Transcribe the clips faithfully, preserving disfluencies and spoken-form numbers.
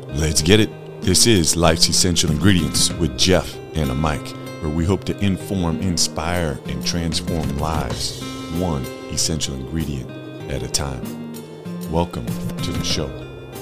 Let's get it. This is Life's Essential Ingredients with Jeff and a Mike, where we hope to inform, inspire, and transform lives, one essential ingredient at a time. Welcome to the show.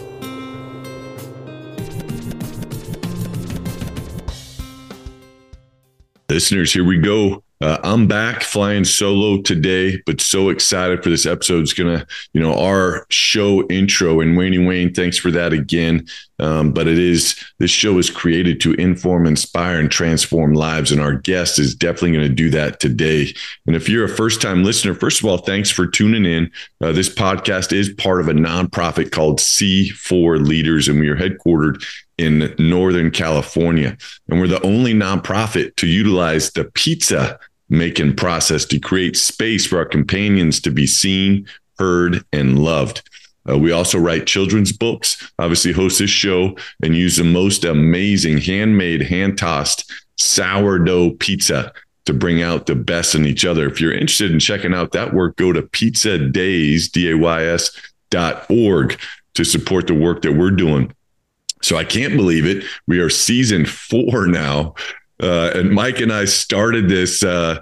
Listeners, here we go. Uh, I'm back flying solo today, but so excited for this episode. It's going to, you know, our show intro, and Wayne Wayne, thanks for that again. Um, but it is, this show is created to inform, inspire, and transform lives. And our guest is definitely going to do that today. And if you're a first time listener, first of all, thanks for tuning in. Uh, this podcast is part of a nonprofit called C four Leaders, and we are headquartered in Northern California. And we're the only nonprofit to utilize the pizza making process to create space for our companions to be seen, heard, and loved. Uh, we also write children's books, obviously host this show, and use the most amazing handmade, hand-tossed sourdough pizza to bring out the best in each other. If you're interested in checking out that work, go to pizza days, D A Y S dot org to support the work that we're doing. So I can't believe it. We are season four now. Uh, and Mike and I started this uh,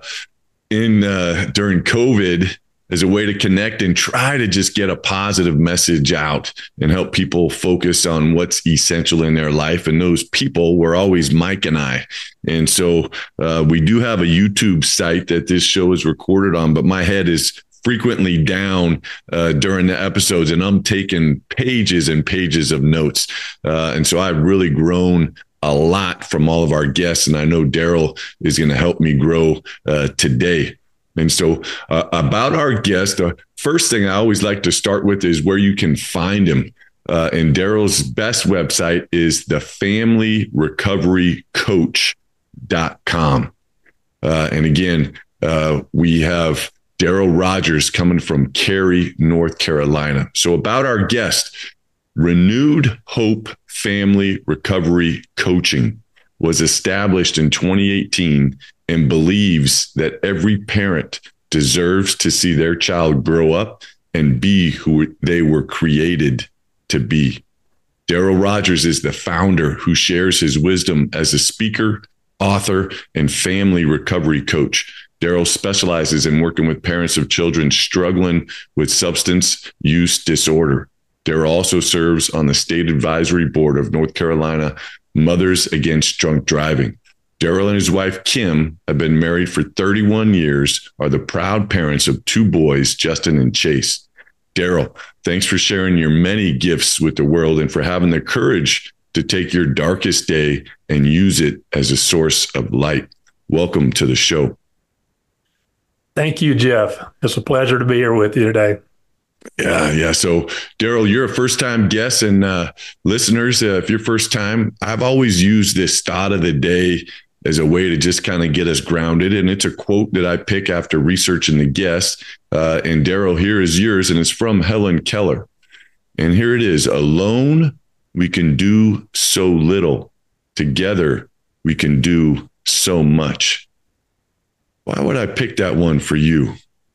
in uh, during COVID as a way to connect and try to just get a positive message out and help people focus on what's essential in their life. And those people were always Mike and I. And so uh, we do have a YouTube site that this show is recorded on, but my head is frequently down uh, during the episodes, and I'm taking pages and pages of notes. Uh, and so I've really grown a lot from all of our guests, and I know Daryl is going to help me grow uh, today. And so uh, about our guest, the first thing I always like to start with is where you can find him. Uh, and Daryl's best website is the family recovery coach dot com. Uh, and again, uh, we have Daryl Rogers coming from Cary, North Carolina. So about our guest, Renewed Hope Family Recovery Coaching was established in twenty eighteen and believes that every parent deserves to see their child grow up and be who they were created to be. Daryl Rogers is the founder who shares his wisdom as a speaker, author, and family recovery coach. Daryl specializes in working with parents of children struggling with substance use disorder. Daryl also serves on the state advisory board of North Carolina Mothers Against Drunk Driving. Daryl and his wife, Kim, have been married for thirty-one years, are the proud parents of two boys, Justin and Chase. Daryl, thanks for sharing your many gifts with the world and for having the courage to take your darkest day and use it as a source of light. Welcome to the show. Thank you, Jeff. It's a pleasure to be here with you today. Yeah, yeah. So, Daryl, you're a first-time guest, and uh, listeners, uh, if you're first time, I've always used this thought of the day as a way to just kind of get us grounded. And it's a quote that I pick after researching the guest. Uh, and Daryl, here is yours, and it's from Helen Keller. And here it is: alone, we can do so little. Together, we can do so much. Why would I pick that one for you?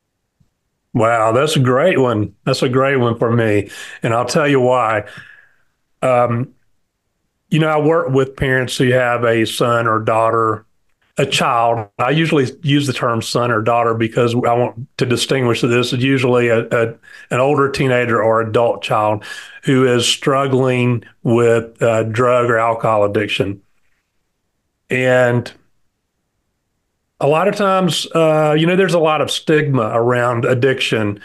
Wow, that's a great one. That's a great one for me. And I'll tell you why. Um, you know, I work with parents who have a son or daughter, a child. I usually use the term son or daughter because I want to distinguish that this is usually a, a, an older teenager or adult child who is struggling with uh, drug or alcohol addiction. And a lot of times, uh, you know, there's a lot of stigma around addiction.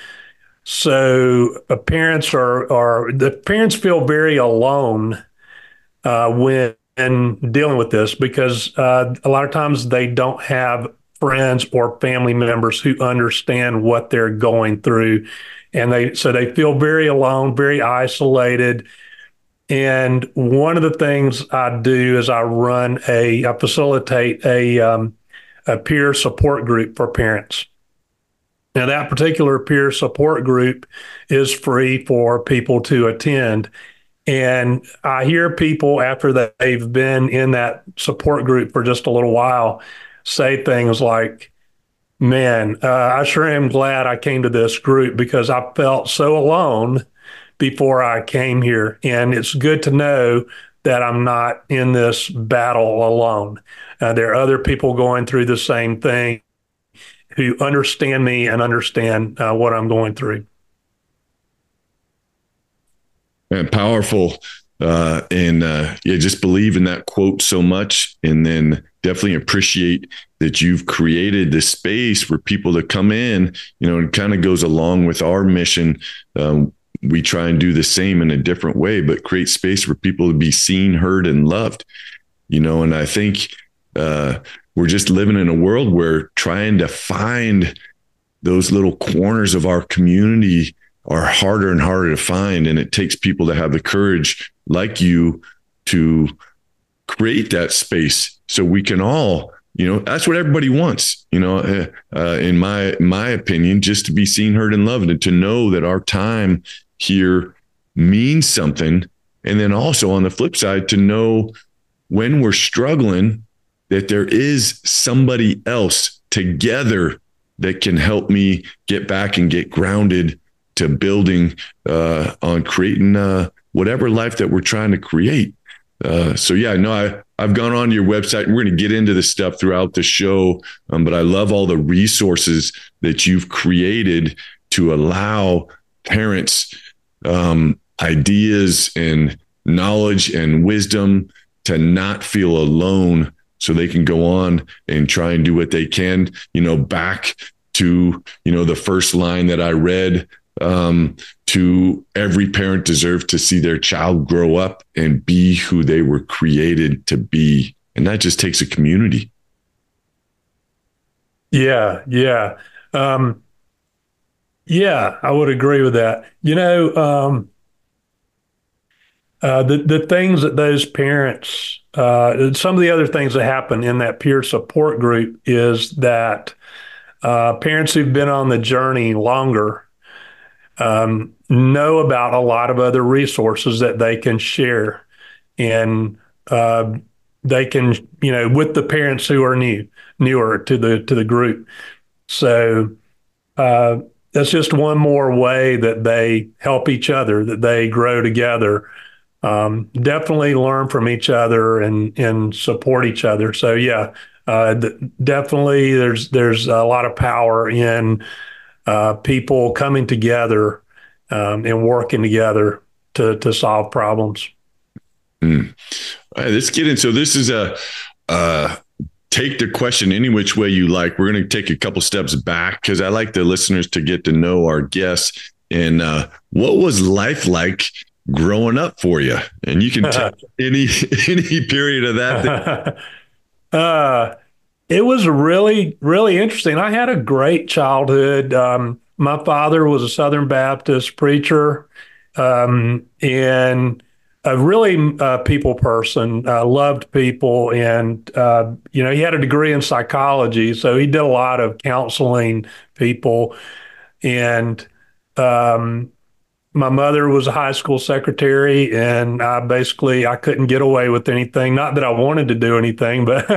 So uh, parents are, are, the parents feel very alone uh, when dealing with this because uh, a lot of times they don't have friends or family members who understand what they're going through. And they, so they feel very alone, very isolated. And one of the things I do is I run a, I facilitate a, um, a peer support group for parents. Now, that particular peer support group is free for people to attend. And I hear people after they've been in that support group for just a little while say things like, man, uh, I sure am glad I came to this group because I felt so alone before I came here. And it's good to know that I'm not in this battle alone. Uh, there are other people going through the same thing who understand me and understand uh, what I'm going through. And powerful. Uh, and uh, yeah, just believe in that quote so much, and then definitely appreciate that you've created this space for people to come in. You know, it kind of goes along with our mission. Um, we try and do the same in a different way, but create space for people to be seen, heard, and loved. You know, and I think uh, we're just living in a world where trying to find those little corners of our community are harder and harder to find. And it takes people to have the courage like you to create that space so we can all, you know, that's what everybody wants, you know, uh, uh, in my, my opinion, just to be seen, heard, and loved, and to know that our time here means something. And then also on the flip side, to know when we're struggling, that there is somebody else together that can help me get back and get grounded to building uh, on creating uh, whatever life that we're trying to create. Uh, so yeah, no, I, I've gone on to your website, and we're going to get into this stuff throughout the show. Um, but I love all the resources that you've created to allow parents um, ideas and knowledge and wisdom to not feel alone, so they can go on and try and do what they can. You know, back to, you know, the first line that I read, um, to every parent deserves to see their child grow up and be who they were created to be. And that just takes a community. Yeah. Yeah. Um, yeah, I would agree with that. You know, um, uh, the, the things that those parents, uh, some of the other things that happen in that peer support group is that uh, parents who've been on the journey longer Um, know about a lot of other resources that they can share, and uh, they can, you know, with the parents who are new, newer to the to the group. So uh, that's just one more way that they help each other, that they grow together. Um, definitely learn from each other and and support each other. So yeah, uh, th- definitely there's there's a lot of power in uh, people coming together um, and working together to to solve problems. Mm. All right, let's get in. So this is a uh, take the question any which way you like. We're going to take a couple steps back because I like the listeners to get to know our guests. And uh, what was life like growing up for you? And you can take any any period of that. uh, It was really, really interesting. I had a great childhood. Um, my father was a Southern Baptist preacher, um, and a really uh, people person, uh, loved people. And, uh, you know, he had a degree in psychology, so he did a lot of counseling people. And um, my mother was a high school secretary, and I basically I couldn't get away with anything. Not that I wanted to do anything, but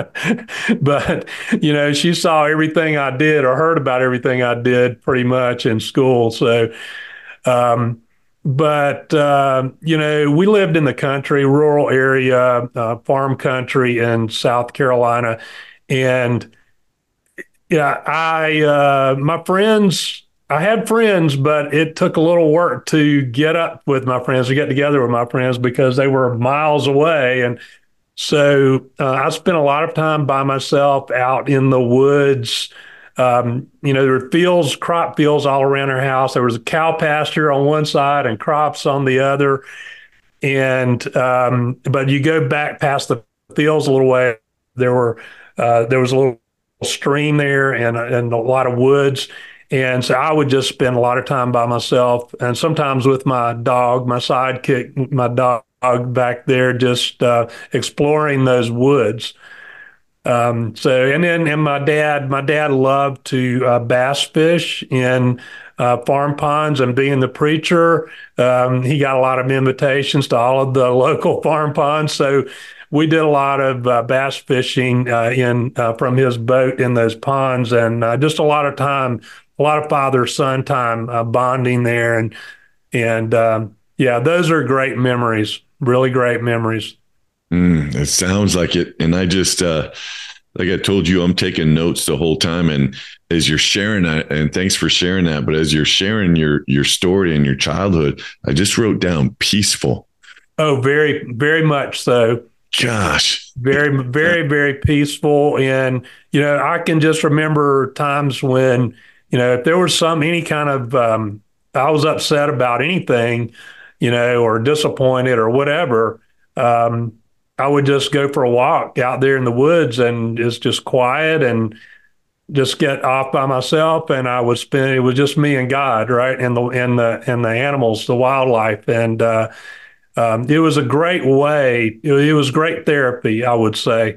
but you know, she saw everything I did or heard about everything I did pretty much in school. So, um, but uh, you know, we lived in the country, rural area, uh, farm country in South Carolina, and yeah, I uh, my friends. I had friends, but it took a little work to get up with my friends, to get together with my friends because they were miles away. And so uh, I spent a lot of time by myself out in the woods. Um, you know, there were fields, crop fields all around our house. There was a cow pasture on one side and crops on the other. And um, but you go back past the fields a little way, there were uh, there was a little stream there and and a lot of woods. And so I would just spend a lot of time by myself, and sometimes with my dog, my sidekick, my dog back there, just uh, exploring those woods. Um, so, and then, and my dad, my dad loved to uh, bass fish in uh, farm ponds, and being the preacher, um, he got a lot of invitations to all of the local farm ponds. So we did a lot of uh, bass fishing uh, in uh, from his boat in those ponds, and uh, just a lot of time, a lot of father-son time uh, bonding there. And And um, yeah, those are great memories, really great memories. Mm, it sounds like it. And I just, uh, like I told you, I'm taking notes the whole time. And as you're sharing that, and thanks for sharing that, but as you're sharing your, your story and your childhood, I just wrote down peaceful. Oh, very, very much so. Gosh. Very, very, very peaceful. And, you know, I can just remember times when, you know, if there was some, any kind of, um, I was upset about anything, you know, or disappointed or whatever, um, I would just go for a walk out there in the woods and it's just quiet and just get off by myself. And I would spend, it was just me and God, right? And the, and the, and the animals, the wildlife. And, uh, um, it was a great way. It, it was great therapy, I would say.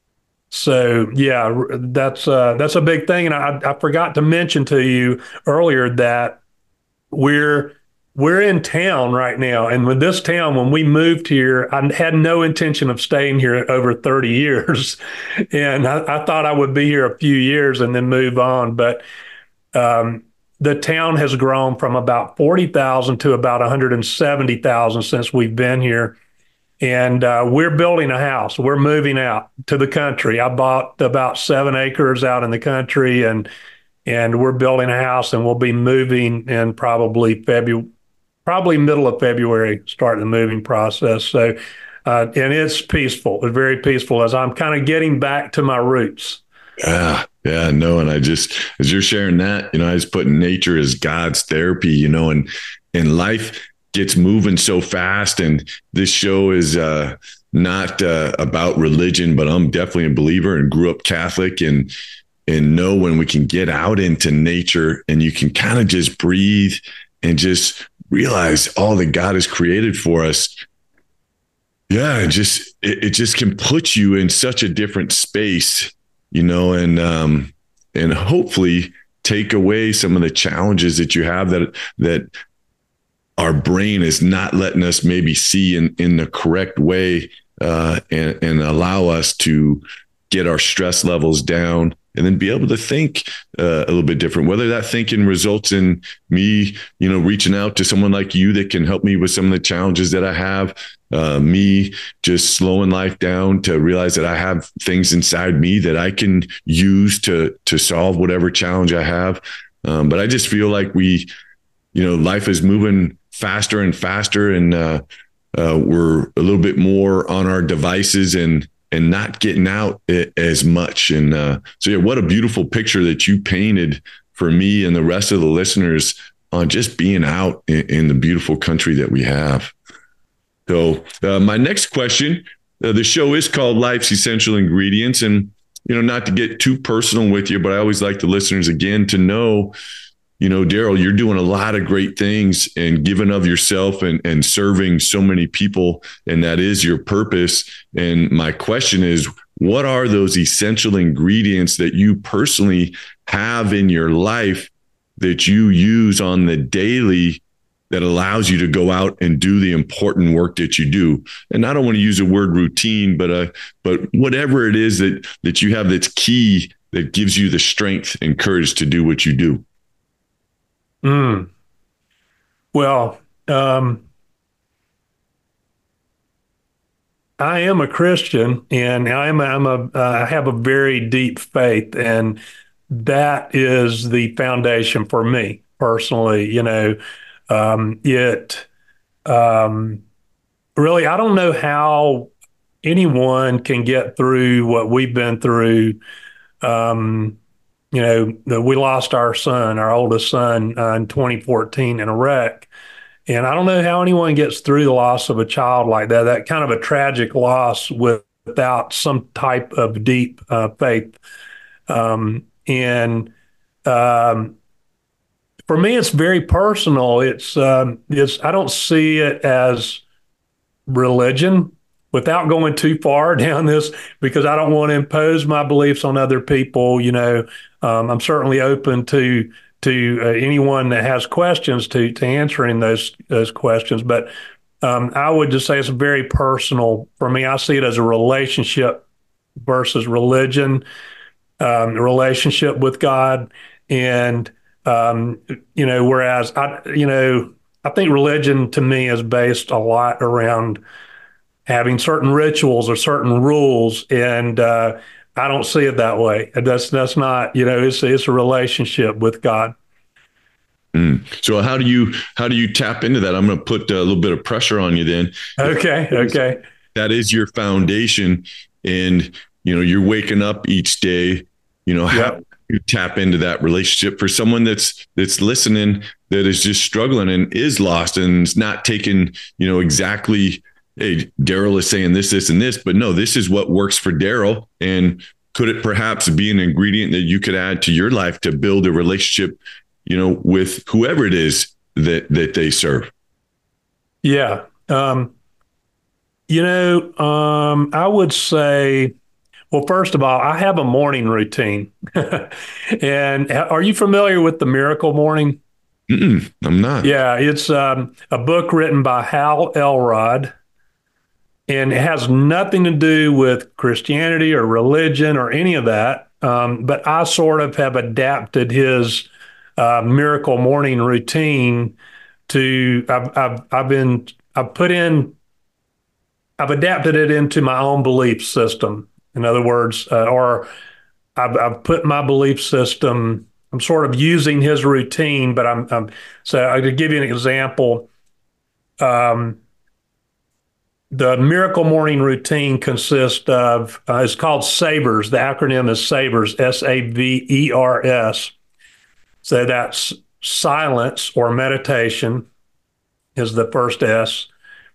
So yeah, that's uh, that's a big thing, and I, I forgot to mention to you earlier that we're we're in town right now, and with this town, when we moved here, I had no intention of staying here over thirty years, and I, I thought I would be here a few years and then move on, but um, the town has grown from about forty thousand to about one hundred seventy thousand since we've been here. And uh, we're building a house. We're moving out to the country. I bought about seven acres out in the country, and and we're building a house, and we'll be moving in probably February, probably middle of February, start the moving process. So, uh, and it's peaceful. It's very peaceful as I'm kind of getting back to my roots. Yeah, yeah, no. And I just, as you're sharing that, you know, I was putting nature as God's therapy, you know, and, and life gets moving so fast. And this show is uh, not uh, about religion, but I'm definitely a believer and grew up Catholic, and, and know when we can get out into nature and you can kind of just breathe and just realize all that God has created for us. Yeah, it just, it, it just can put you in such a different space, you know, and, um, and hopefully take away some of the challenges that you have that, that our brain is not letting us maybe see in, in the correct way, uh, and, and allow us to get our stress levels down and then be able to think uh, a little bit different, whether that thinking results in me, you know, reaching out to someone like you that can help me with some of the challenges that I have, uh, me just slowing life down to realize that I have things inside me that I can use to, to solve whatever challenge I have. Um, but I just feel like we, you know, life is moving faster and faster, and uh, uh, we're a little bit more on our devices and, and not getting out as much. And uh, so, yeah, what a beautiful picture that you painted for me and the rest of the listeners on just being out in, in the beautiful country that we have. So uh, my next question, uh, the show is called Life's Essential Ingredients. And, you know, not to get too personal with you, but I always like the listeners again to know, you know, Daryl, you're doing a lot of great things and giving of yourself and, and serving so many people. And that is your purpose. And my question is, what are those essential ingredients that you personally have in your life that you use on the daily that allows you to go out and do the important work that you do? And I don't want to use the word routine, but, uh, but whatever it is that, that you have that's key, that gives you the strength and courage to do what you do. Mm. Well, um, I am a Christian, and I'm a, I'm a uh, I have a very deep faith, and that is the foundation for me personally. You know, um, it um, really, I don't know how anyone can get through what we've been through. Um, you know, we lost our son, our oldest son, uh, in twenty fourteen in a wreck. And I don't know how anyone gets through the loss of a child like that, that kind of a tragic loss with, without some type of deep uh, faith. Um, and um, for me, it's very personal. It's, um, it's, I don't see it as religion without going too far down this, because I don't want to impose my beliefs on other people. You know, um, I'm certainly open to to uh, anyone that has questions to to answering those those questions. But um, I would just say it's very personal for me. I see it as a relationship versus religion, um, a relationship with God, and um, you know, whereas I, you know. I think religion to me is based a lot around having certain rituals or certain rules, and uh, I don't see it that way. That's that's not, you know, it's it's a relationship with God. Mm. So how do you how do you tap into that? I'm going to put a little bit of pressure on you then. If Okay, that is, okay. that is your foundation, and you know you're waking up each day. You know how Yep. you tap into that relationship for someone that's that's listening, that is just struggling and is lost and is not taking, you know, exactly, hey, Daryl is saying this, this, and this, but no, this is what works for Daryl. And could it perhaps be an ingredient that you could add to your life to build a relationship, you know, with whoever it is that that they serve? Yeah. Um, you know, um, I would say, well, first of all, I have a morning routine. And are you familiar with the Miracle Morning? Mm-mm, I'm not. Yeah, it's um, a book written by Hal Elrod, and it has nothing to do with Christianity or religion or any of that. Um, but I sort of have adapted his uh, Miracle Morning routine to I've, I've I've been I've put in I've adapted it into my own belief system. In other words, uh, or I've, I've put my belief system. I'm sort of using his routine, but I'm, I'm so I could give you an example. Um, the Miracle Morning routine consists of uh, it's called SAVERS. The acronym is SAVERS, S A V E R S. So that's silence or meditation is the first S.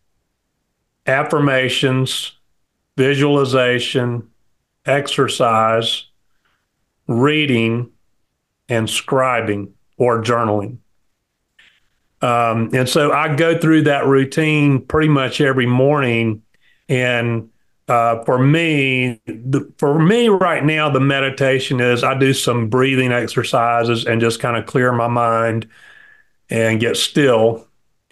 Affirmations, visualization, exercise, reading, and scribing or journaling. Um, and so I go through that routine pretty much every morning. And uh, for me, the, for me right now, the meditation is I do some breathing exercises and just kind of clear my mind and get still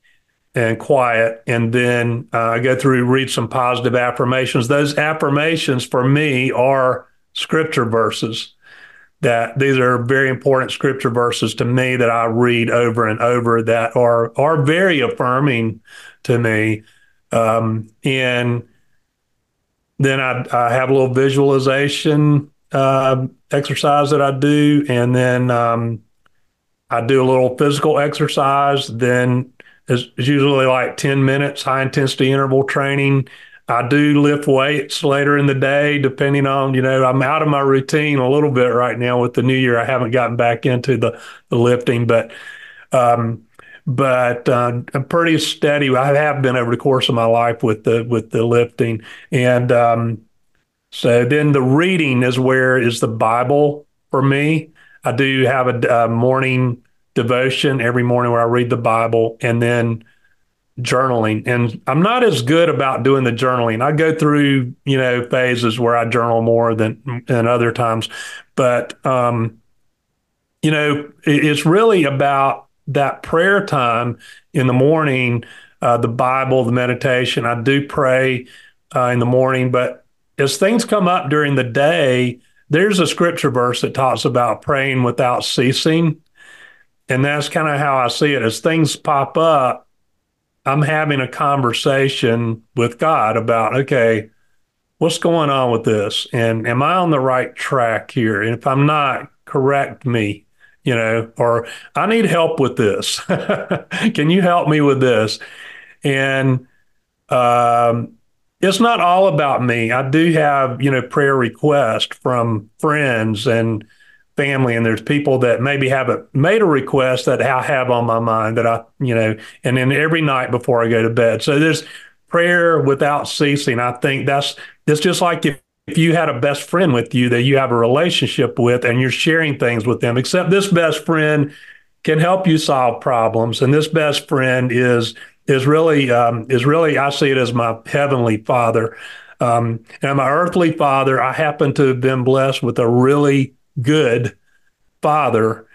and quiet. And then uh, I go through, read some positive affirmations. Those affirmations for me are scripture verses. That these are very important scripture verses to me that I read over and over that are are very affirming to me. Um, and then I, I have a little visualization uh, exercise that I do, and then um, I do a little physical exercise. Then it's, it's usually like ten minutes, high intensity interval training. I do lift weights later in the day, depending on, you know, I'm out of my routine a little bit right now with the new year. I haven't gotten back into the, the lifting, but um, but uh, I'm pretty steady. I have been over the course of my life with the with the lifting, and um, so then the reading is where is the Bible for me. I do have a, a morning devotion every morning where I read the Bible, and then journaling. And I'm not as good about doing the journaling. I go through, you know, phases where I journal more than than other times. But um, you know, it, it's really about that prayer time in the morning, uh, the Bible, the meditation. I do pray uh, in the morning, but as things come up during the day, there's a scripture verse that talks about praying without ceasing. And that's kind of how I see it. As things pop up, I'm having a conversation with God about, okay, what's going on with this? And am I on the right track here? And if I'm not, correct me, you know, or I need help with this. Can you help me with this? And um, it's not all about me. I do have, you know, prayer requests from friends and family, and there's people that maybe haven't made a request that I have on my mind that I, you know, and then every night before I go to bed. So there's prayer without ceasing. I think that's that's just like if, if you had a best friend with you that you have a relationship with and you're sharing things with them, except this best friend can help you solve problems. And this best friend is is really um, is really I see it as my heavenly father. Um, and my earthly father, I happen to have been blessed with a really good father.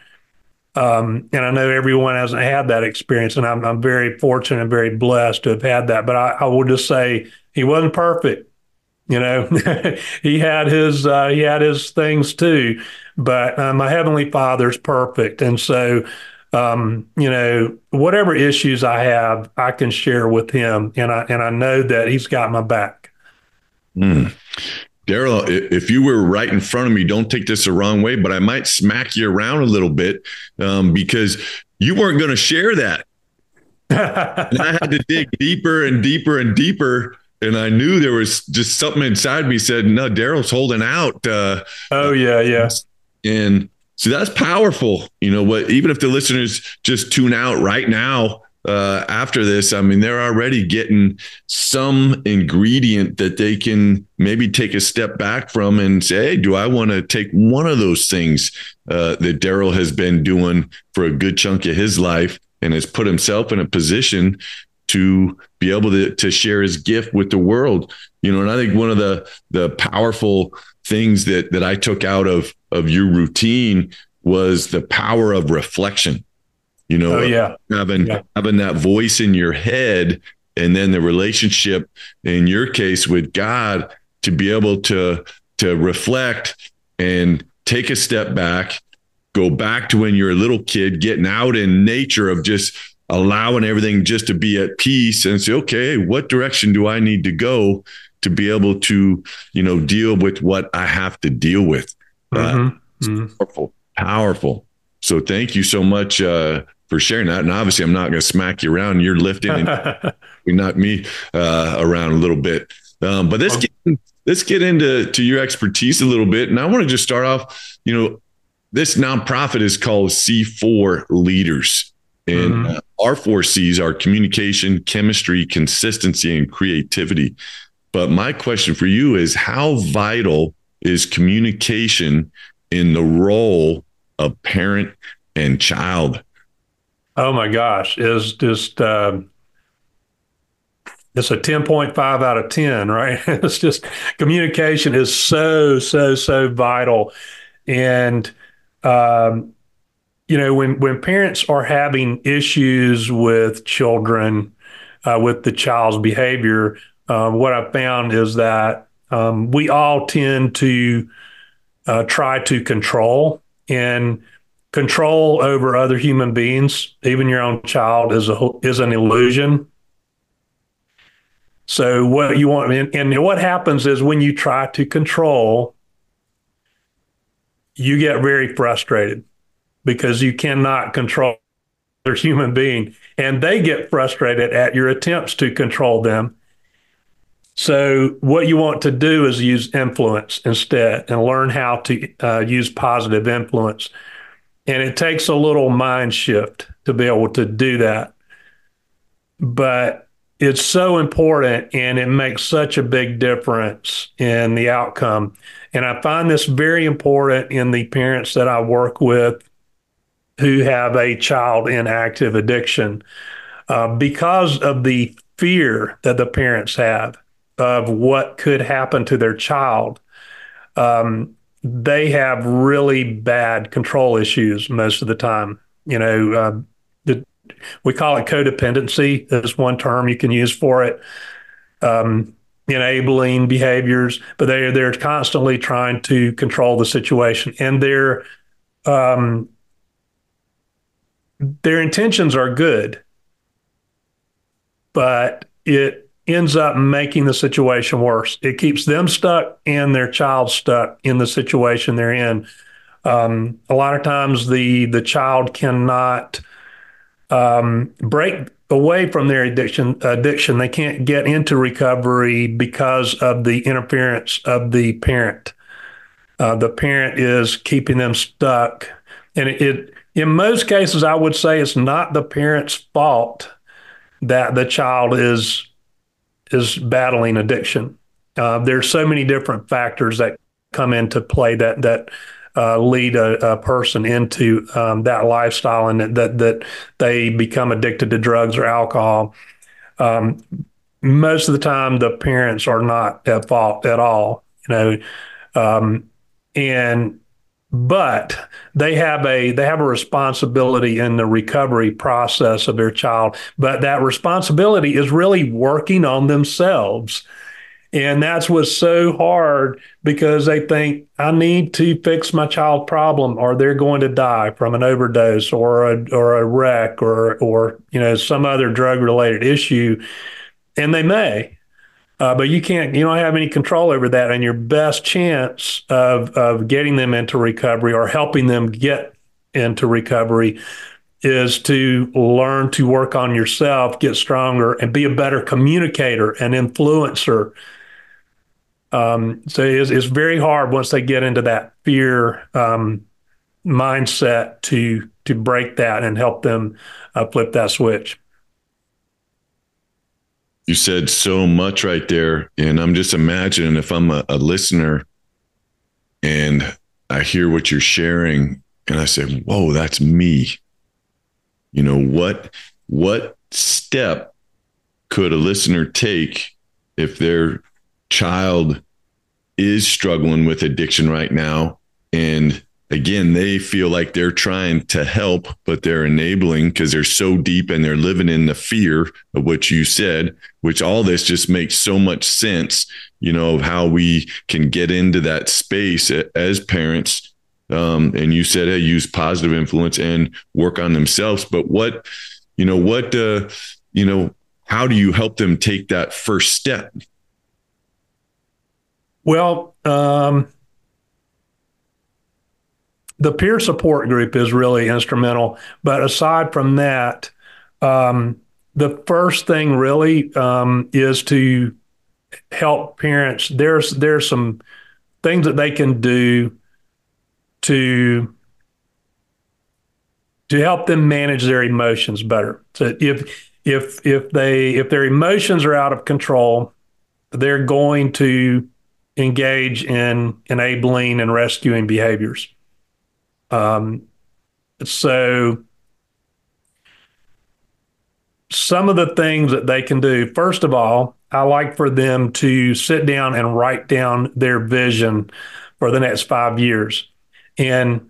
Um, and I know everyone hasn't had that experience, and I'm, I'm very fortunate and very blessed to have had that. But I, I will just say he wasn't perfect. You know, he had his uh, he had his things too, but uh, my heavenly Father's perfect, and so Um, you know, whatever issues I have, I can share with him, and I and I know that he's got my back. Mm. Daryl, if you were right in front of me, don't take this the wrong way, but I might smack you around a little bit um, because you weren't going to share that. And I had to dig deeper and deeper and deeper. And I knew there was just something inside me said, no, Daryl's holding out. Uh, oh, yeah, yeah. And so that's powerful. You know what? Even if the listeners just tune out right now, Uh, after this, I mean, they're already getting some ingredient that they can maybe take a step back from and say, hey, do I want to take one of those things uh, that Daryl has been doing for a good chunk of his life and has put himself in a position to be able to, to share his gift with the world? You know, and I think one of the the powerful things that that I took out of of your routine was the power of reflection. You know, oh, yeah. having yeah. having that voice in your head, and then the relationship in your case with God, to be able to to reflect and take a step back, go back to when you're a little kid, getting out in nature of just allowing everything just to be at peace, and say, okay, what direction do I need to go to be able to, you know, deal with what I have to deal with? Mm-hmm. Uh, mm-hmm. Powerful, powerful. So thank you so much uh, for sharing that. And obviously, I'm not going to smack you around. You're lifting and you knock me uh, around a little bit. Um, but let's get let's get into to your expertise a little bit. And I want to just start off. You know, this nonprofit is called C four Leaders, and mm-hmm. uh, our four C's are communication, chemistry, consistency, and creativity. But my question for you is, how vital is communication in the role of parent and child? Oh my gosh, is just uh, it's a ten point five out of ten, right? It's just communication is so so so vital, and um, you know when when parents are having issues with children, uh, with the child's behavior, uh, what I found is that um, we all tend to uh, try to control and control over other human beings, even your own child, is a is an illusion. So what you want, and, and what happens is when you try to control, you get very frustrated because you cannot control their human being, and they get frustrated at your attempts to control them. So what you want to do is use influence instead, and learn how to uh, use positive influence. And it takes a little mind shift to be able to do that. But it's so important, and it makes such a big difference in the outcome. And I find this very important in the parents that I work with who have a child in active addiction, uh, because of the fear that the parents have of what could happen to their child. Um, they have really bad control issues most of the time. You know, uh, the, we call it codependency. There's one term you can use for it. Um, enabling behaviors, but they're they're constantly trying to control the situation, and their um, their intentions are good, but it ends up making the situation worse. It keeps them stuck and their child stuck in the situation they're in. Um, a lot of times the the child cannot um, break away from their addiction. Addiction. They can't get into recovery because of the interference of the parent. Uh, the parent is keeping them stuck, and it, it in most cases, I would say it's not the parent's fault that the child is is battling addiction. Uh, there's so many different factors that come into play that that uh, lead a, a person into um, that lifestyle, and that that they become addicted to drugs or alcohol. Um, most of the time, the parents are not at fault at all, you know, um, and but they have a they have a responsibility in the recovery process of their child. But that responsibility is really working on themselves And that's what's so hard because they think I need to fix my child problem or they're going to die from an overdose or a or a wreck or or you know some other drug related issue, and they may. Uh, but you can't, you don't have any control over that. And your best chance of of getting them into recovery or helping them get into recovery is to learn to work on yourself, get stronger, and be a better communicator and influencer. Um, so it's, it's very hard once they get into that fear um, mindset to to break that and help them uh, flip that switch. You said so much right there. And I'm just imagining if I'm a, a listener and I hear what you're sharing and I say, whoa, that's me. You know, what, what step could a listener take if their child is struggling with addiction right now? And again, they feel like they're trying to help, but they're enabling because they're so deep and they're living in the fear of what you said, which all this just makes so much sense, you know, of how we can get into that space as parents. Um, and you said, hey, use positive influence and work on themselves. But what, you know, what, uh, you know, how do you help them take that first step? Well, um, the peer support group is really instrumental. But aside from that, um, the first thing really um, is to help parents. There's there's some things that they can do to to help them manage their emotions better. So if if if they if their emotions are out of control, they're going to engage in enabling and rescuing behaviors. Um, so some of the things that they can do, first of all, I like for them to sit down and write down their vision for the next five years. And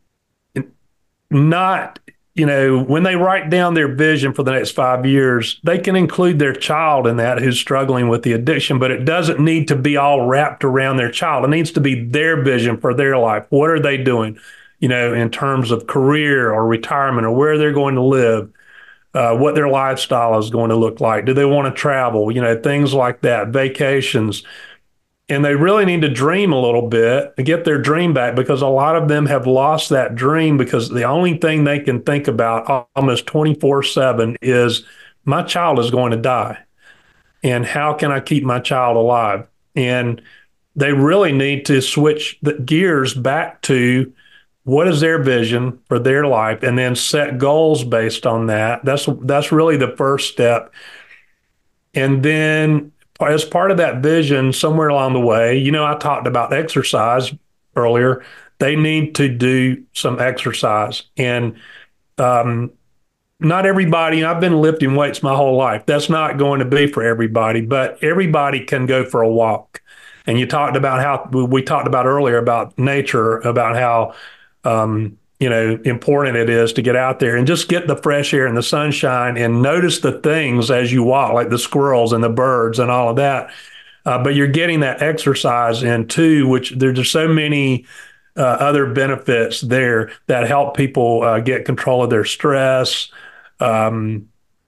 not, you know, when they write down their vision for the next five years, they can include their child in that who's struggling with the addiction, but it doesn't need to be all wrapped around their child. It needs to be their vision for their life. What are they doing, you know, in terms of career or retirement or where they're going to live, uh, what their lifestyle is going to look like. Do they want to travel, you know, things like that, vacations. And they really need to dream a little bit and get their dream back because a lot of them have lost that dream because the only thing they can think about almost twenty-four seven is my child is going to die. And how can I keep my child alive? And they really need to switch the gears back to what is their vision for their life and then set goals based on that. That's that's really the first step. And then as part of that vision, somewhere along the way, you know, I talked about exercise earlier. They need to do some exercise. And um, not everybody, I've been lifting weights my whole life. That's not going to be for everybody, but everybody can go for a walk. And you talked about how we talked about earlier about nature, about how, um, you know, important it is to get out there and just get the fresh air and the sunshine and notice the things as you walk, like the squirrels and the birds and all of that. Uh, but you're getting that exercise in too, which there's just so many uh, other benefits there that help people uh, get control of their stress. Um,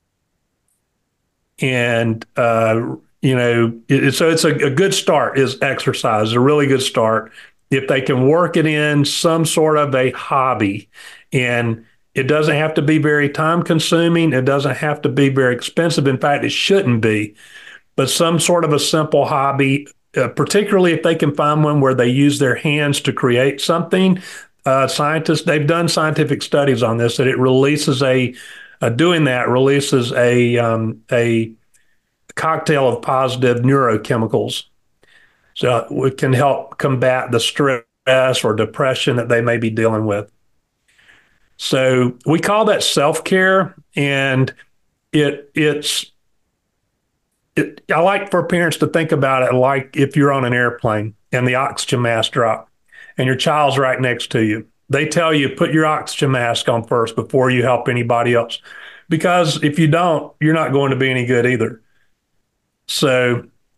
and, uh, you know, it, so it's a, a good start is exercise, a really good start. If they can work it in some sort of a hobby, and it doesn't have to be very time consuming. It doesn't have to be very expensive. In fact, it shouldn't be, but some sort of a simple hobby, uh, particularly if they can find one where they use their hands to create something. Uh, scientists, they've done scientific studies on this, that it releases a, uh, doing that releases a, um, a cocktail of positive neurochemicals. So it can help combat the stress or depression that they may be dealing with. So we call that self-care, and it it's it, I like for parents to think about it like if you're on an airplane and the oxygen mask drop and your child's right next to you. They tell you, put your oxygen mask on first before you help anybody else. Because if you don't, you're not going to be any good either. So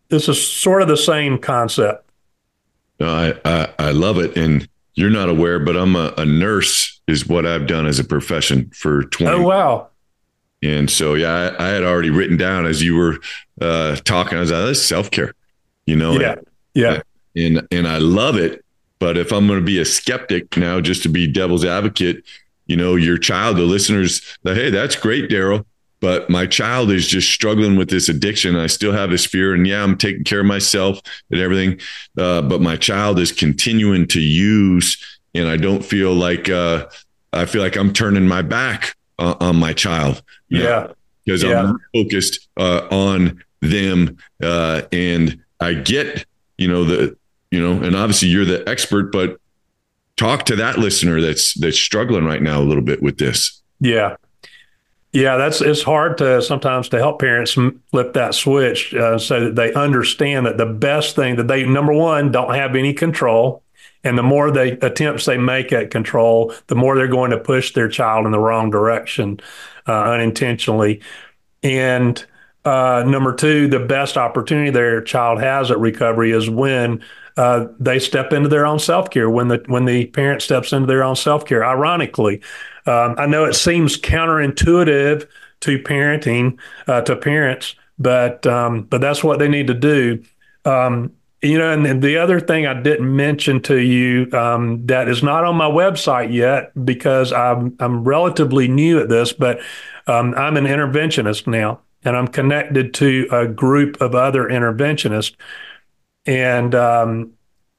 this is sort of the same concept. No, I, I, I love it. And you're not aware, but I'm a, a nurse is what I've done as a profession for twenty. Oh, wow. And so, yeah, I, I had already written down as you were uh, talking, I was like, this is self-care, you know? Yeah. And, Yeah. And, and I love it. But if I'm going to be a skeptic now, just to be devil's advocate, you know, your child, the listeners, that, hey, that's great, Daryl. But my child is just struggling with this addiction. I still have this fear. And yeah, I'm taking care of myself and everything. Uh, but my child is continuing to use. And I don't feel like, uh, I feel like I'm turning my back uh, on my child. Yeah. Because yeah. I'm not focused uh, on them. Uh, and I get, you know, the, you know, and obviously you're the expert, but talk to that listener that's, that's struggling right now a little bit with this. Yeah. Yeah, that's it's hard to sometimes to help parents flip that switch uh, so that they understand that the best thing that they, number one, don't have any control. And the more they attempts they make at control, the more they're going to push their child in the wrong direction uh, unintentionally. And uh, number two, the best opportunity their child has at recovery is when uh, they step into their own self-care, when the when the parent steps into their own self-care. Ironically, um, I know it seems counterintuitive to parenting, uh, to parents, but um, but that's what they need to do. Um, you know, and the other thing I didn't mention to you um, that is not on my website yet because I'm I'm relatively new at this, but um, I'm an interventionist now, and I'm connected to a group of other interventionists. And um,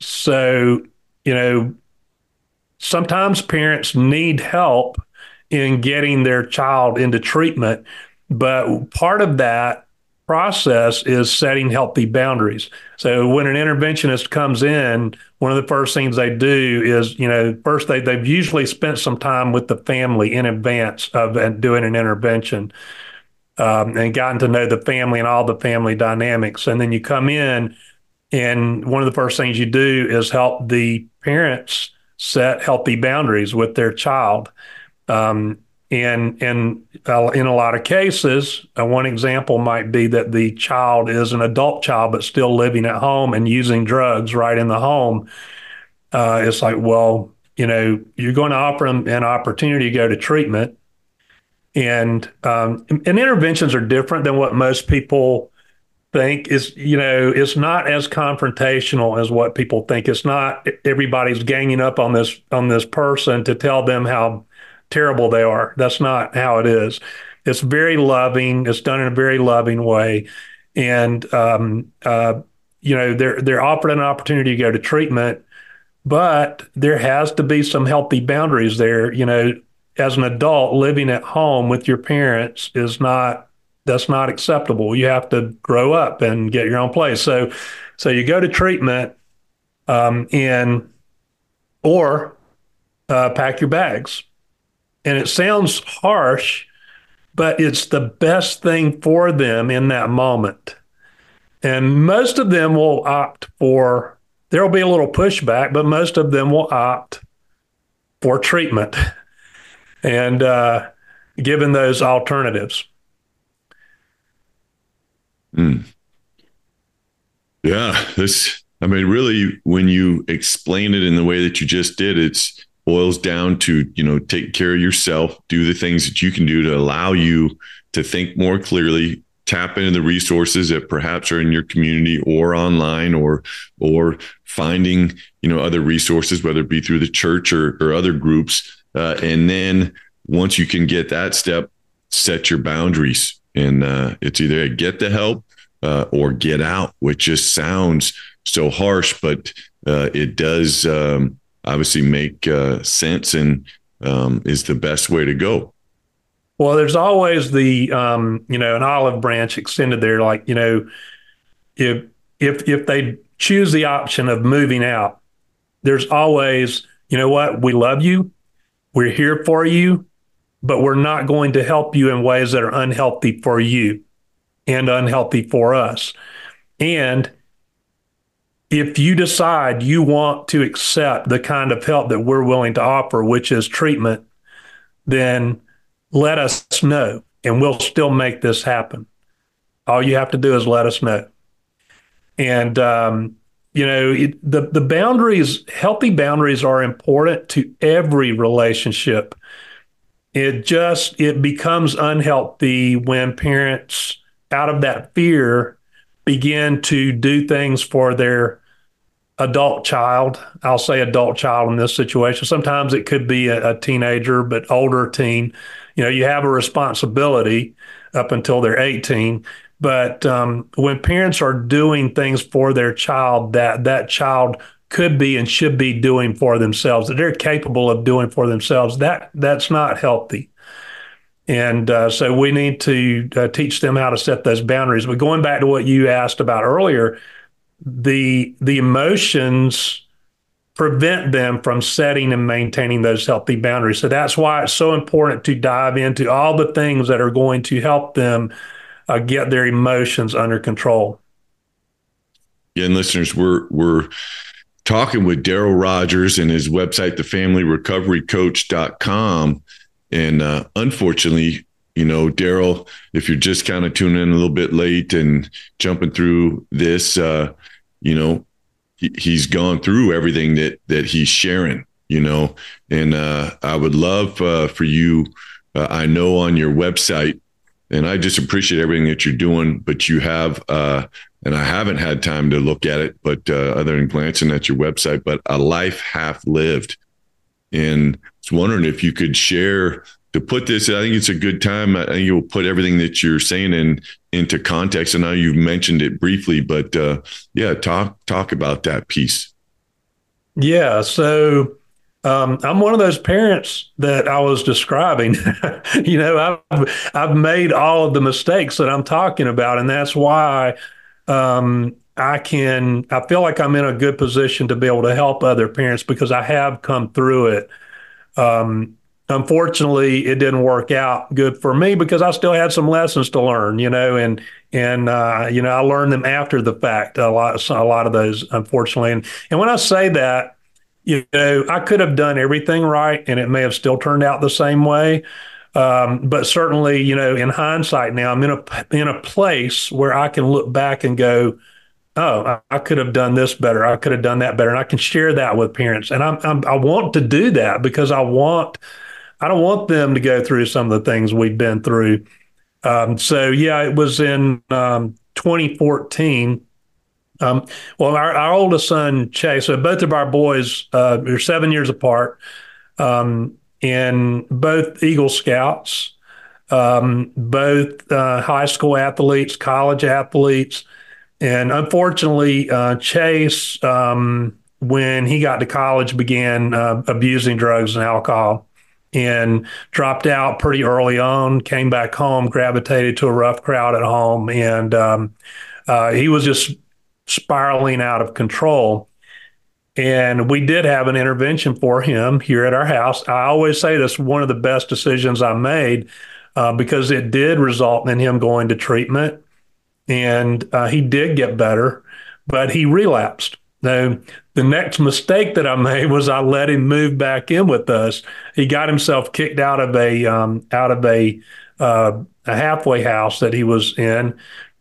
so, you know, sometimes parents need help in getting their child into treatment, but part of that process is setting healthy boundaries. So when an interventionist comes in, one of the first things they do is, you know, first they, they've usually spent some time with the family in advance of doing an intervention um, and gotten to know the family and all the family dynamics. And then you come in, and one of the first things you do is help the parents set healthy boundaries with their child. Um, and and uh, in a lot of cases, uh, one example might be that the child is an adult child but still living at home and using drugs right in the home. Uh, it's like, well, you know, you're going to offer them an opportunity to go to treatment. And um, and interventions are different than what most people think. Is, you know, it's not as confrontational as what people think. It's not everybody's ganging up on this on this person to tell them how terrible they are. That's not how it is. It's very loving. It's done in a very loving way, and um, uh, you know, they're they're offered an opportunity to go to treatment, but there has to be some healthy boundaries there. You know, as an adult living at home with your parents is not that's not acceptable. You have to grow up and get your own place. So, so you go to treatment, um, and or uh, pack your bags. And it sounds harsh, but it's the best thing for them in that moment. And most of them will opt for. There will be a little pushback, but most of them will opt for treatment, and uh, given those alternatives. Mm. Yeah, this, I mean, really, when you explain it in the way that you just did, it's boils down to, you know, take care of yourself, do the things that you can do to allow you to think more clearly, tap into the resources that perhaps are in your community or online, or, or finding, you know, other resources, whether it be through the church or, or other groups. Uh, and then once you can get that step, set your boundaries. And uh, it's either get the help uh, or get out, which just sounds so harsh, but uh, it does um, obviously make uh, sense and um, is the best way to go. Well, there's always the, um, you know, an olive branch extended there. Like, you know, if if if they choose the option of moving out, there's always, you know what, we love you, we're here for you, but we're not going to help you in ways that are unhealthy for you and unhealthy for us. And if you decide you want to accept the kind of help that we're willing to offer, which is treatment, then let us know, and we'll still make this happen. All you have to do is let us know. And, um, you know, it, the, the boundaries, healthy boundaries are important to every relationship. It just, it becomes unhealthy when parents, out of that fear, begin to do things for their adult child. I'll say adult child in this situation. Sometimes it could be a, a teenager, but older teen. You know, you have a responsibility up until they're eighteen. But um, when parents are doing things for their child that that child could be and should be doing for themselves, that they're capable of doing for themselves, that that's not healthy. And uh, so we need to uh, teach them how to set those boundaries. But going back to what you asked about earlier, the the emotions prevent them from setting and maintaining those healthy boundaries. So that's why it's so important to dive into all the things that are going to help them uh, get their emotions under control. Yeah, and listeners, we're we're talking with Daryl Rogers and his website, the family recovery coach dot com. And uh, unfortunately, you know, Daryl, if you're just kind of tuning in a little bit late and jumping through this, uh, you know, he, he's gone through everything that that he's sharing, you know, and uh, I would love uh, for you, uh, I know on your website, and I just appreciate everything that you're doing, but you have, uh, and I haven't had time to look at it, but uh, other than glancing at your website, but A Life Half Lived. And I was wondering if you could share to put this, I think it's a good time. I think you'll put everything that you're saying in into context. And now you've mentioned it briefly, but uh, yeah, talk, talk about that piece. Yeah. So um, I'm one of those parents that I was describing. you know, I've, I've made all of the mistakes that I'm talking about. And that's why um, I can, I feel like I'm in a good position to be able to help other parents because I have come through it. Um, unfortunately, it didn't work out good for me because I still had some lessons to learn, you know, and, and, uh, you know, I learned them after the fact, a lot, a lot of those, unfortunately. And, and when I say that, you know, I could have done everything right and it may have still turned out the same way. Um, but certainly, you know, in hindsight now, I'm in a, in a place where I can look back and go, oh, I, I could have done this better. I could have done that better. And I can share that with parents. And I'm, I'm, I want to do that because I want, I don't want them to go through some of the things we've been through. Um, so yeah, it was in um, twenty fourteen. Um, well, our, our oldest son, Chase, so both of our boys uh, are seven years apart, um, and both Eagle Scouts, um, both uh, high school athletes, college athletes. And unfortunately, uh, Chase, um, when he got to college, began uh, abusing drugs and alcohol and dropped out pretty early on, came back home, gravitated to a rough crowd at home. And um, uh, he was just spiraling out of control. And we did have an intervention for him here at our house. I always say this one of the best decisions I made uh, because it did result in him going to treatment. And uh, he did get better, but he relapsed. Now, the next mistake that I made was I let him move back in with us. He got himself kicked out of a um, out of a uh, a halfway house that he was in,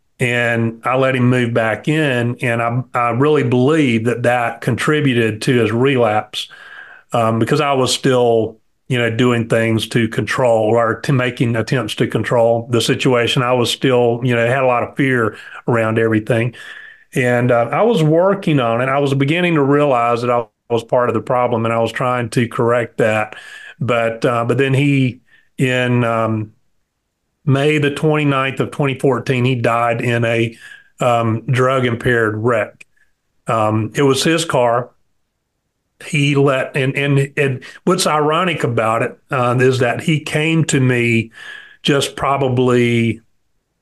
and I let him move back in. And I I really believe that that contributed to his relapse um, because I was still, you know, doing things to control or to making attempts to control the situation. I was still, you know, had a lot of fear around everything. And uh, I was working on it. I was beginning to realize that I was part of the problem and I was trying to correct that. But uh, but then he, in um, May the twenty-ninth of twenty fourteen, he died in a um, drug impaired wreck. Um, it was his car. He let, and, and, and what's ironic about it uh, is that he came to me just probably a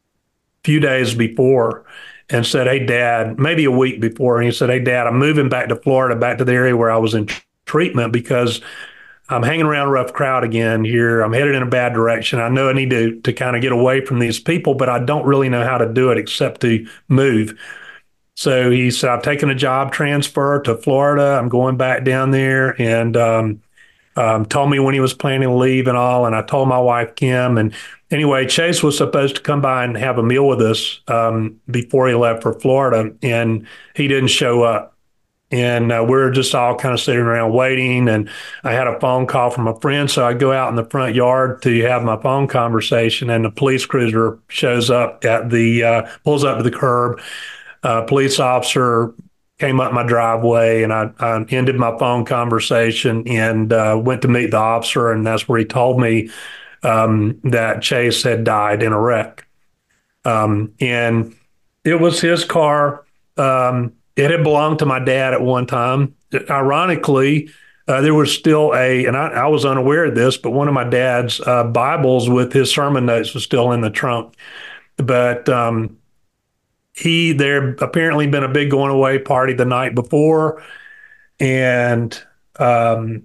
few days before and said, hey, Dad, maybe a week before. And he said, hey, Dad, I'm moving back to Florida, back to the area where I was in treatment because I'm hanging around a rough crowd again here. I'm headed in a bad direction. I know I need to, to kind of get away from these people, but I don't really know how to do it except to move. So he said, I've taken a job transfer to Florida. I'm going back down there. And um, um, told me when he was planning to leave and all. And I told my wife, Kim. And anyway, Chase was supposed to come by and have a meal with us um, before he left for Florida, and he didn't show up. And uh, we we're just all kind of sitting around waiting. And I had a phone call from a friend. So I go out in the front yard to have my phone conversation. And the police cruiser shows up at the, uh, pulls up to the curb. A police officer came up my driveway, and I, I ended my phone conversation and uh, went to meet the officer. And that's where he told me um, that Chase had died in a wreck. Um, and it was his car. Um, it had belonged to my dad at one time. Ironically, uh, there was still a, and I, I was unaware of this, but one of my dad's uh, Bibles with his sermon notes was still in the trunk. But um, he, there apparently been a big going away party the night before, and um,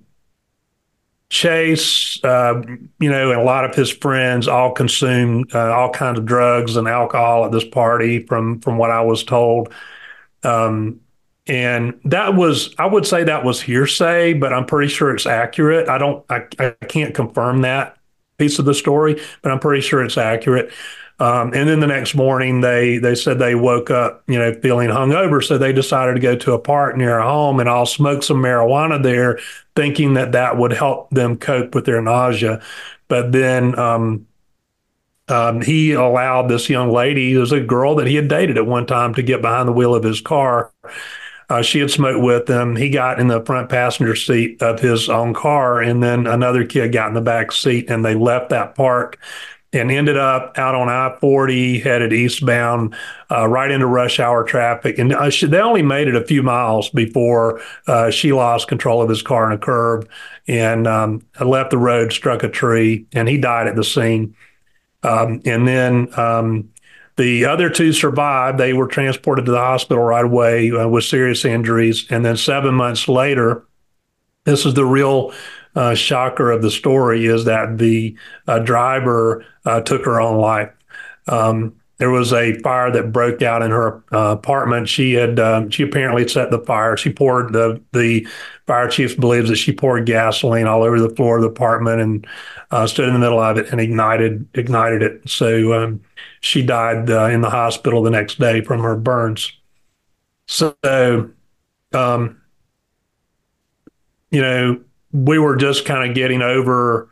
Chase, uh, you know, and a lot of his friends all consumed uh, all kinds of drugs and alcohol at this party, from from what I was told. Um, and that was, I would say that was hearsay, but I'm pretty sure it's accurate. I don't, I, I can't confirm that piece of the story, but I'm pretty sure it's accurate. Um, and then the next morning, they they said they woke up, you know, feeling hungover, so they decided to go to a park near home and all smoke some marijuana there, thinking that that would help them cope with their nausea. But then um, um, he allowed this young lady, who was a girl that he had dated at one time, to get behind the wheel of his car. Uh, she had smoked with him. He got in the front passenger seat of his own car, and then another kid got in the back seat, and they left that park and ended up out on I forty, headed eastbound, uh, right into rush hour traffic. And uh, she, they only made it a few miles before uh, she lost control of his car in a curve and um, left the road, struck a tree, and he died at the scene. Um, and then um, the other two survived. They were transported to the hospital right away uh, with serious injuries. And then seven months later, this is the real uh, shocker of the story, is that the uh, driver uh, took her own life. Um, there was a fire that broke out in her uh, apartment. She had um, she apparently set the fire. She poured the the fire chief believes that she poured gasoline all over the floor of the apartment and uh, stood in the middle of it and ignited ignited it. So um, she died uh, in the hospital the next day from her burns. So. Um, you know, we were just kind of getting over,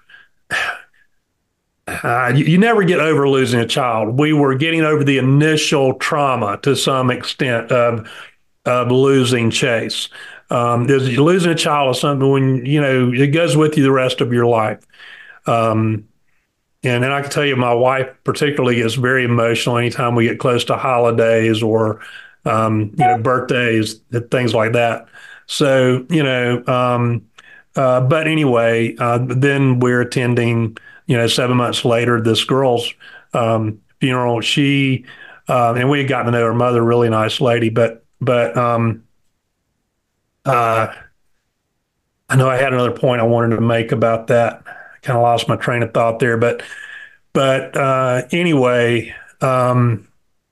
uh, you, you never get over losing a child. We were getting over the initial trauma to some extent of, of losing Chase. Um, losing a child is something when, you know, it goes with you the rest of your life. Um, and then I can tell you, my wife particularly is very emotional anytime we get close to holidays or, um, you know, birthdays, things like that. So, you know, um, uh, but anyway, uh, then we're attending, you know, seven months later, this girl's um, funeral. She, uh, and we had gotten to know her mother, really nice lady, but, but um, uh, I know I had another point I wanted to make about that. I kind of lost my train of thought there, but, but uh, anyway, um,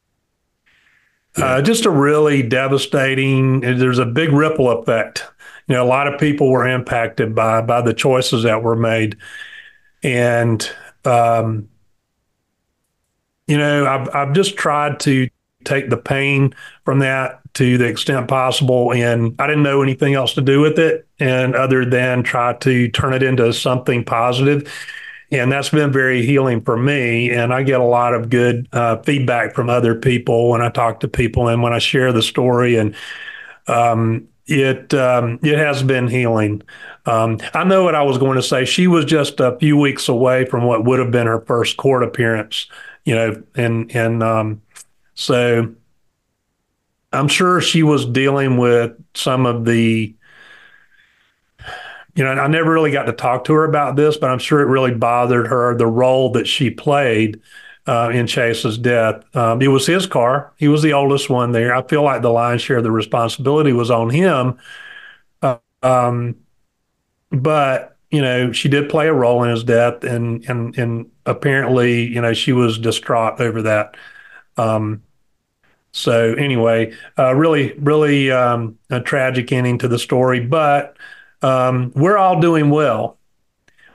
Uh, just a really devastating, there's a big ripple effect. You know, a lot of people were impacted by by the choices that were made. And, um, you know, I've, I've just tried to take the pain from that to the extent possible. And I didn't know anything else to do with it, and other than try to turn it into something positive. And that's been very healing for me. And I get a lot of good uh, feedback from other people when I talk to people and when I share the story. And um, it um, it has been healing. Um, I know what I was going to say. She was just a few weeks away from what would have been her first court appearance, you know, and and um, so I'm sure she was dealing with some of the, you know, I never really got to talk to her about this, but I'm sure it really bothered her, the role that she played uh, in Chase's death. Um, it was his car. He was the oldest one there. I feel like the lion's share of the responsibility was on him. Uh, um, but, you know, she did play a role in his death, and and and apparently, you know, she was distraught over that. Um, so anyway, uh, really, really um, a tragic ending to the story, but um, we're all doing well.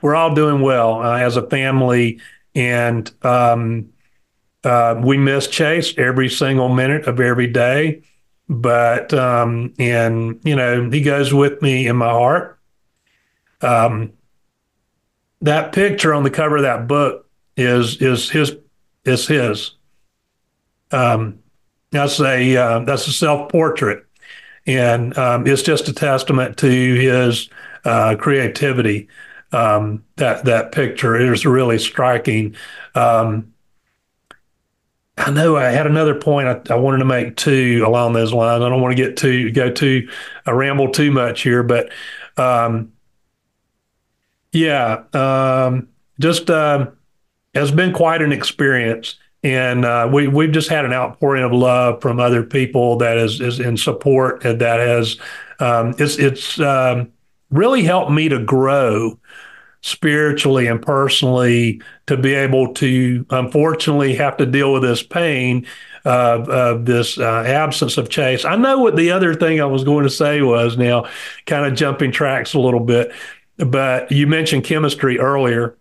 we're all doing well uh, as a family, and um, uh, we miss Chase every single minute of every day. But um, and you know, he goes with me in my heart. Um, that picture on the cover of that book is is his is his. Um, that's a uh, that's a self portrait, and um, it's just a testament to his uh, creativity. Um, that that picture is really striking. Um, I know I had another point I, I wanted to make too along those lines. I don't want to get too go too uh, ramble too much here, but um, yeah, um, just uh, has been quite an experience. And uh, we we've just had an outpouring of love from other people that is is in support, and that has um, it's it's um, really helped me to grow spiritually and personally, to be able to unfortunately have to deal with this pain of, of this uh, absence of Chase. I know what the other thing I was going to say was, now kind of jumping tracks a little bit, but you mentioned chemistry earlier,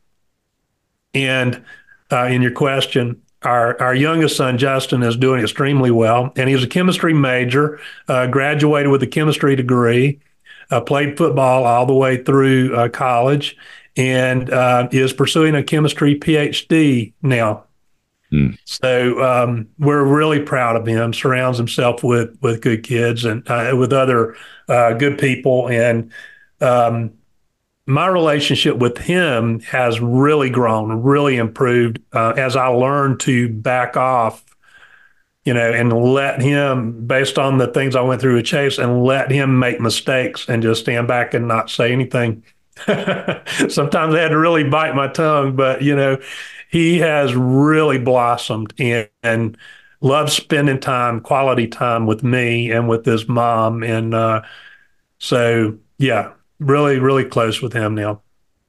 and uh, in your question. Our, our youngest son, Justin, is doing extremely well, and he's a chemistry major, uh, graduated with a chemistry degree, uh, played football all the way through uh, college, and uh, is pursuing a chemistry PhD now. Mm. So um, we're really proud of him. Surrounds himself with with good kids and uh, with other uh, good people, and um, my relationship with him has really grown, really improved uh, as I learned to back off, you know, and let him, based on the things I went through with Chase, and let him make mistakes and just stand back and not say anything. Sometimes I had to really bite my tongue, but, you know, he has really blossomed and, and loves spending time, quality time with me and with his mom. And uh, so, yeah, really, really close with him now.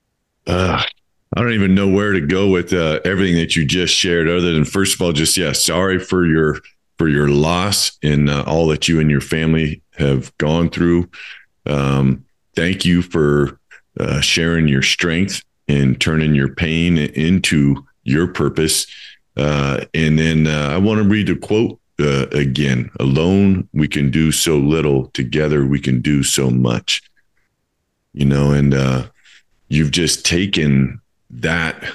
Uh, I don't even know where to go with uh, everything that you just shared, other than, first of all, just, yeah, sorry for your for your loss and uh, all that you and your family have gone through. Um, thank you for uh, sharing your strength and turning your pain into your purpose. Uh, and then uh, I want to read a quote uh, again. Alone, we can do so little. Together, we can do so much. You know, and uh, you've just taken that,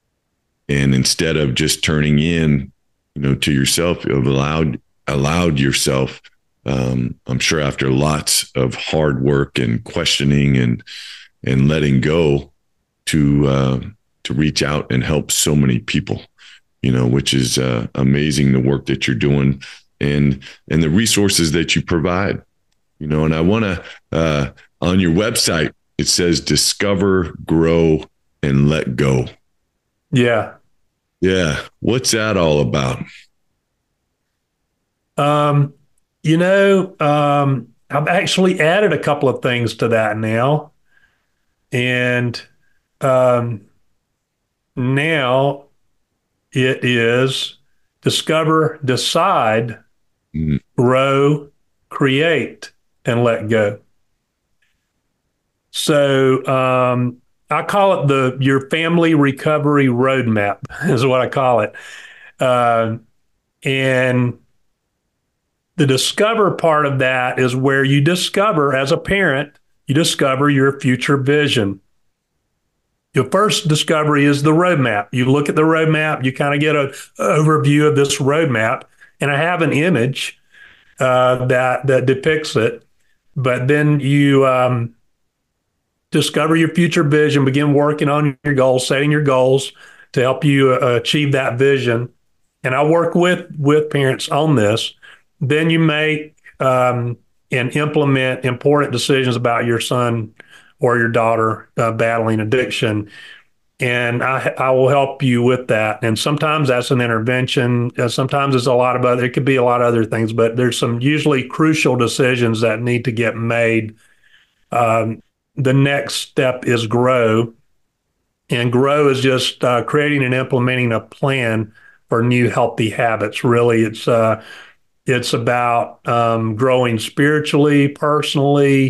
and instead of just turning in, you know, to yourself, you've allowed allowed yourself, um, I'm sure after lots of hard work and questioning and and letting go, to uh, to reach out and help so many people, you know, which is uh, amazing, the work that you're doing and and the resources that you provide, you know. And I want to, uh, on your website, it says discover, grow, and let go. Yeah. Yeah. What's that all about? Um, you know, um, I've actually added a couple of things to that now. And um, now it is discover, decide, mm. grow, create, and let go. So um, I call it the your family recovery roadmap is what I call it. Uh, and the discover part of that is where you discover, as a parent, you discover your future vision. Your first discovery is the roadmap. You look at the roadmap, you kind of get an overview of this roadmap, and I have an image uh, that that depicts it. But then you um, discover your future vision, begin working on your goals, setting your goals to help you uh, achieve that vision. And I work with with parents on this. Then you make um, and implement important decisions about your son or your daughter uh, battling addiction. And I, I will help you with that. And sometimes that's an intervention. Uh, sometimes it's a lot of other, it could be a lot of other things, but there's some usually crucial decisions that need to get made. Um, the next step is grow. And grow is just uh, creating and implementing a plan for new healthy habits. Really, it's uh, it's about um, growing spiritually, personally,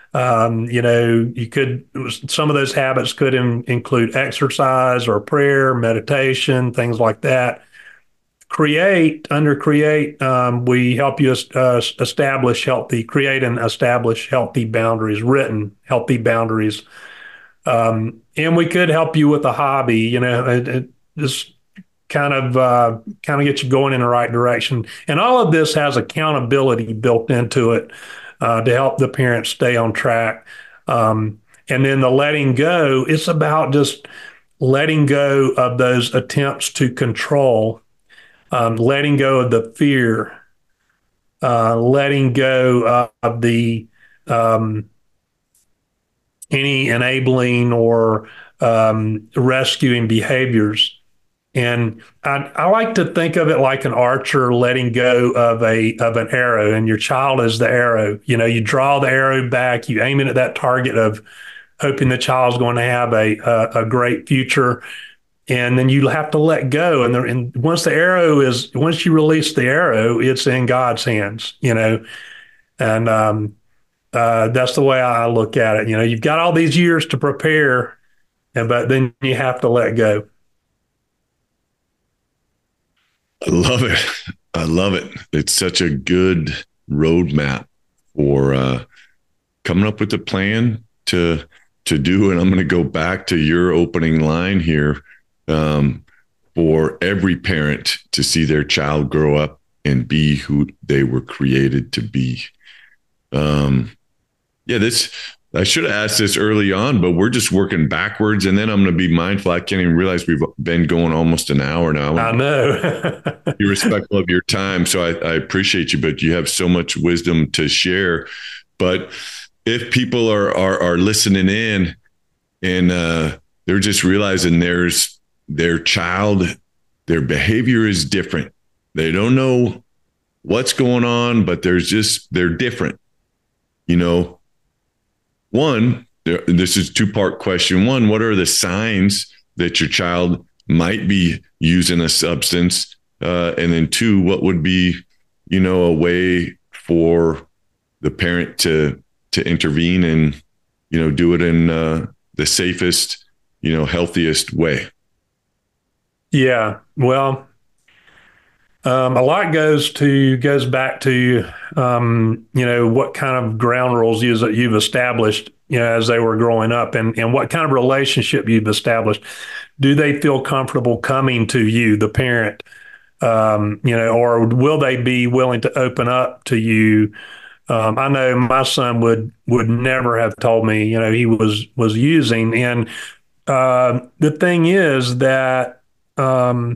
Um, you know, you could, some of those habits could in, include exercise or prayer, meditation, things like that. Create, under create, um, we help you uh, establish healthy, create and establish healthy boundaries, written healthy boundaries. Um, and we could help you with a hobby, you know, it, it just kind of uh, kind of get you going in the right direction. And all of this has accountability built into it uh, to help the parents stay on track. Um, and then the letting go, it's about just letting go of those attempts to control, um, letting go of the fear, uh, letting go of the um, any enabling or um, rescuing behaviors. And I, I like to think of it like an archer letting go of a of an arrow, and your child is the arrow. You know, you draw the arrow back, you aim it at that target of hoping the child's going to have a a, a great future, and then you have to let go. And, the, and once the arrow is, once you release the arrow, it's in God's hands. You know, and um, uh, that's the way I look at it. You know, you've got all these years to prepare, and but then you have to let go. I love it. I love it. It's such a good roadmap for uh, coming up with a plan to to do. And I'm going to go back to your opening line here, um, for every parent to see their child grow up and be who they were created to be. Um, yeah, this. I should have asked this early on, but we're just working backwards. And then I'm going to be mindful. I can't even realize we've been going almost an hour now. I know. Be respectful of your time. So I, I appreciate you, but you have so much wisdom to share. But if people are are, are listening in and uh, they're just realizing there's their child, their behavior is different. They don't know what's going on, but there's just, they're different, you know. One, this is two-part question. One, what are the signs that your child might be using a substance? Uh, and then two, what would be, you know, a way for the parent to to intervene and, you know, do it in uh, the safest, you know, healthiest way? Yeah, well, Um, a lot goes to goes back to um, you know, what kind of ground rules you, you've established, you know, as they were growing up, and and what kind of relationship you've established. Do they feel comfortable coming to you, the parent, um, you know, or will they be willing to open up to you? Um, I know my son would would never have told me, you know, he was was using, and uh, the thing is that. Um,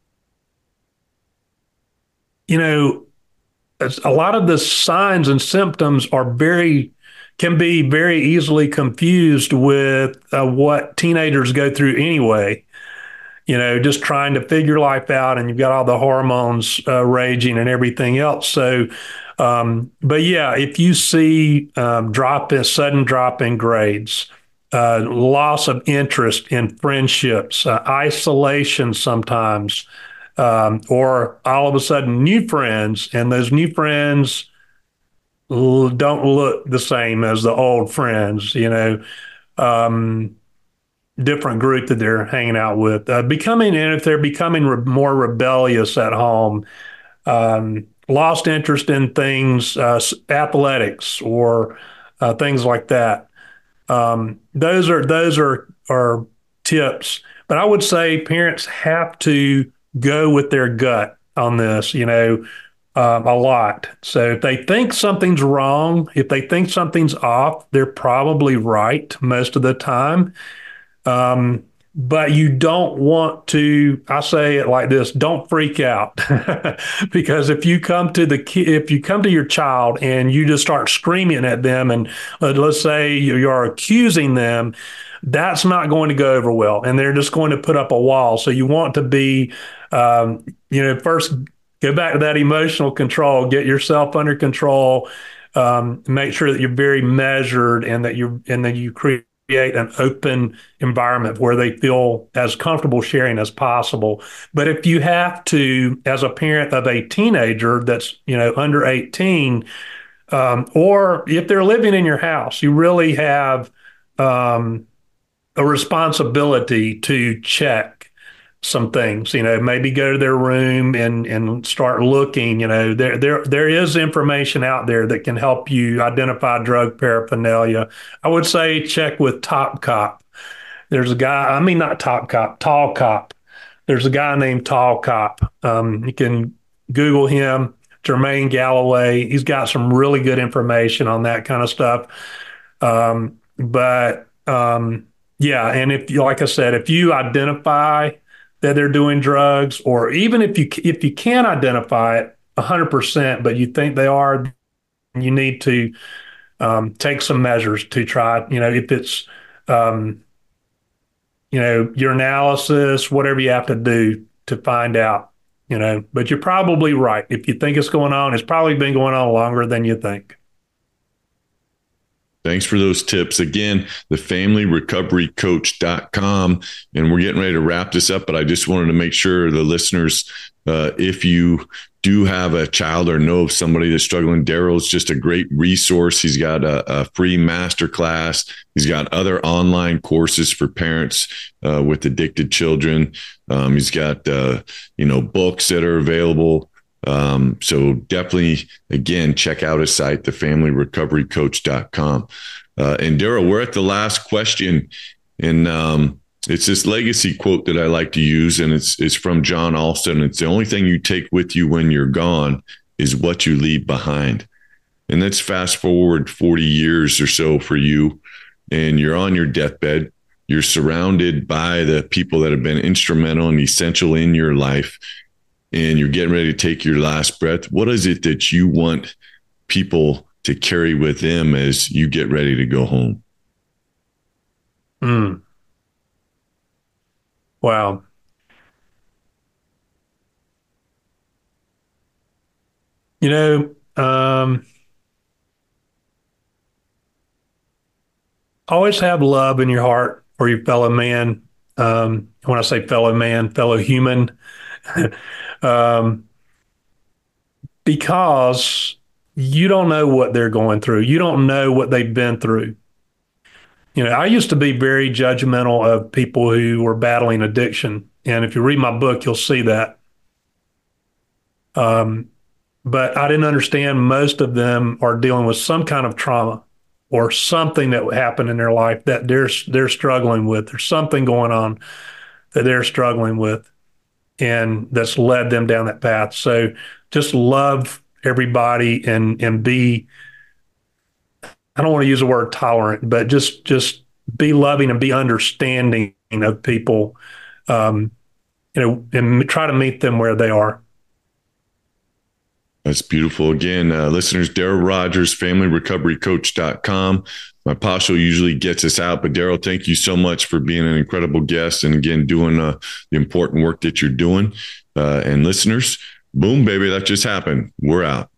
you know, a lot of the signs and symptoms are very, can be very easily confused with uh, what teenagers go through anyway. You know, just trying to figure life out, and you've got all the hormones uh, raging and everything else. So, um, but yeah, if you see um, drop in sudden drop in grades, uh, loss of interest in friendships, uh, isolation sometimes, um, or all of a sudden new friends, and those new friends l- don't look the same as the old friends, you know, um, different group that they're hanging out with, uh, becoming, and if they're becoming re- more rebellious at home, um, lost interest in things, uh, athletics or uh, things like that. Um, those are those are are tips, but I would say parents have to go with their gut on this, you know, um, a lot. So if they think something's wrong, if they think something's off, they're probably right most of the time. Um, but you don't want to, I say it like this, don't freak out. Because if you come to the ki- if you come to your child and you just start screaming at them, and uh, let's say you're accusing them, that's not going to go over well, and they're just going to put up a wall. So you want to be, um, you know, first go back to that emotional control, get yourself under control, um, make sure that you're very measured, and that you and that you create create an open environment where they feel as comfortable sharing as possible. But if you have to, as a parent of a teenager that's, you know, under eighteen, Um, or if they're living in your house, you really have um, a responsibility to check some things. You know, maybe go to their room and and start looking. You know, there there there is information out there that can help you identify drug paraphernalia. I would say check with Top Cop. There's a guy. I mean, not Top Cop, Tall Cop. There's a guy named Tall Cop. Um, you can Google him, Jermaine Galloway. He's got some really good information on that kind of stuff. Um, but um, yeah, and if you, like I said, if you identify that they're doing drugs, or even if you if you can't identify it one hundred percent, but you think they are, you need to um, take some measures to try. You know, if it's um, you know, urinalysis, whatever you have to do to find out, you know, but you're probably right. If you think it's going on, it's probably been going on longer than you think. Thanks for those tips. Again, the family recovery coach dot com. And we're getting ready to wrap this up, but I just wanted to make sure the listeners, uh, if you do have a child or know of somebody that's struggling, Daryl's just a great resource. He's got a, a free masterclass. He's got other online courses for parents uh, with addicted children. Um, he's got, uh, you know, books that are available. Um, so definitely, again, check out his site, the family recovery coach dot com. Uh, and Daryl, we're at the last question, and um, it's this legacy quote that I like to use, and it's it's from John Alston. It's the only thing you take with you when you're gone is what you leave behind. And let's fast forward forty years or so for you, and you're on your deathbed. You're surrounded by the people that have been instrumental and essential in your life, and you're getting ready to take your last breath. What is it that you want people to carry with them as you get ready to go home? Mm. Wow. You know, um, always have love in your heart for your fellow man. Um, when I say fellow man, fellow human, um, because you don't know what they're going through. You don't know what they've been through. You know, I used to be very judgmental of people who were battling addiction. And if you read my book, you'll see that. Um, but I didn't understand most of them are dealing with some kind of trauma or something that happened in their life that they're they're struggling with. There's something going on that they're struggling with, and that's led them down that path. So just love everybody and and be, I don't want to use the word tolerant, but just just be loving and be understanding of people, um, you know, and try to meet them where they are. That's beautiful. Again, uh, listeners, Daryl Rogers, family recovery coach dot com. My Pasho usually gets us out, but Daryl, thank you so much for being an incredible guest and again, doing uh, the important work that you're doing. Uh, and listeners, boom, baby, that just happened. We're out.